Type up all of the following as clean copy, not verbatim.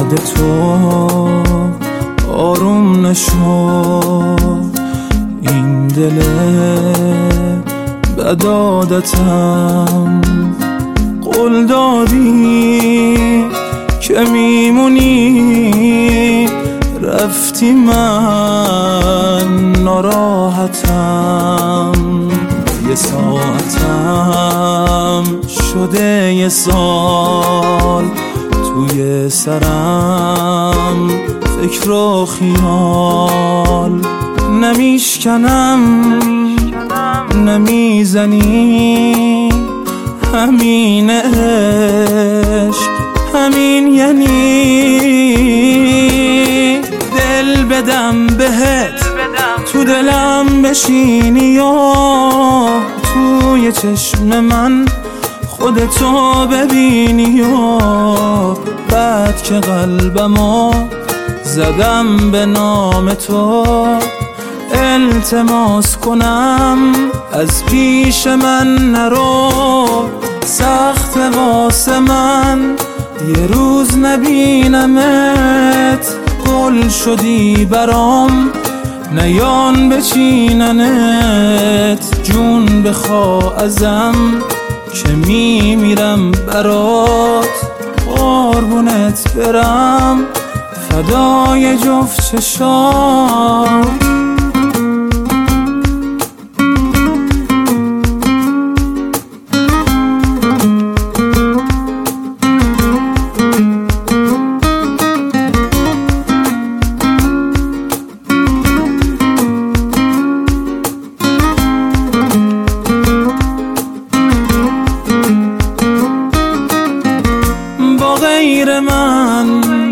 بعد تو آروم نشد این دل بد عادتم. قول دادی که میمونی، رفتی من ناراحتم. یه ساعتم شده یه سال توی سرم، فکر و خیال نمیشکنم، نمیزنی. همین عشق همین یعنی دل بدم بهت، تو دلم بشینی یا توی چشم من خودتو ببینی، یا بعد که قلبمو زدم به نام تو التماس کنم از پیش من نرو. سخت واسه من یه روز نبینمت، گل شدی برام نیان بچیننت. جون بخوا ازم که میمیرم برات، قربونت برم فدای جفت چشام. غیر من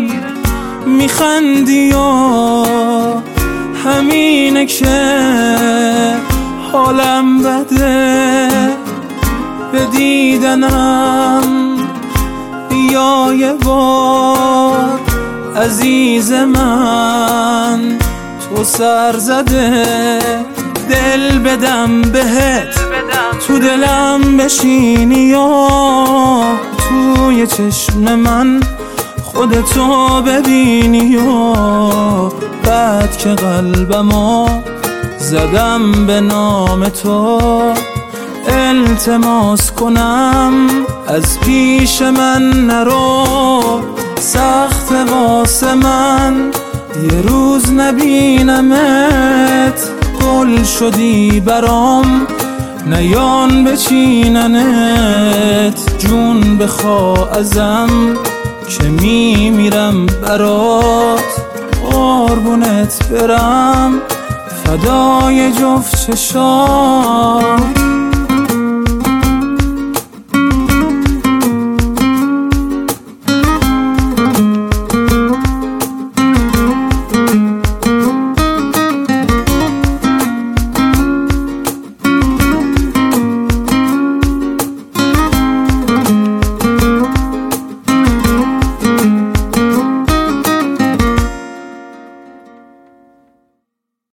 میخندی و همینه که حالم بده. به دیدنم یا یه بار عزیز من تو سر زده. دل بدم بهت، تو دلم بشینی یا توی چشم من خودتو ببینی، یا بعد که قلبمو زدم به نام تو التماس کنم از پیش من نرو. سخت واسه من یه روز نبینمت، گل شدی برام نیان بچیننت. جون بخوا ازم که میمیرم برات، قربونت برم فدای جفت چشام.